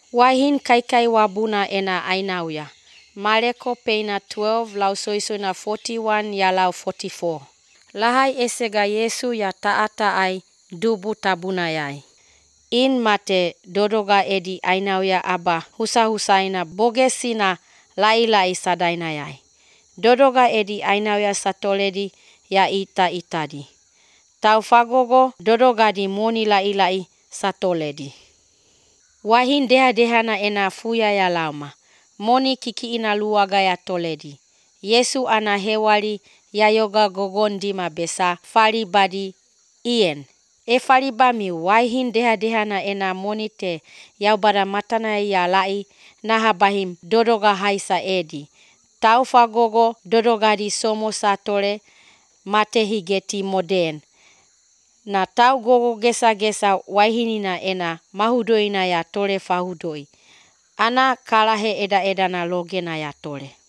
Waihin kaikai wabuna ena ainauya. Mareko peina 12 lau soisoina 41 ya lau 44. Lahai esega Yesu ya taai dubu tabunayai. In mate dodoga edi ainauya aba husaina bogesina lai sadainayai. Dodoga edi ainauya satoledi ya ita itadi. Tau fagogo dodogadi moni lai satoledi. Wahin deha-dehana ena fuya ya lauma. Moni kiki ina luaga ya toledi. Yesu ana hewali ya yoga gogondima besa faribadi ien. E faribami waihin deha-dehana ena moni te yaubada matana ya lai nahabahim dodoga haisa edi. Tau fagogo dodogadi somo satore mate higeti moden. Na tau gogo gesa waihinina ena mahudoina ya tore fahudoi. Ana kalahe eda na logena ya tore.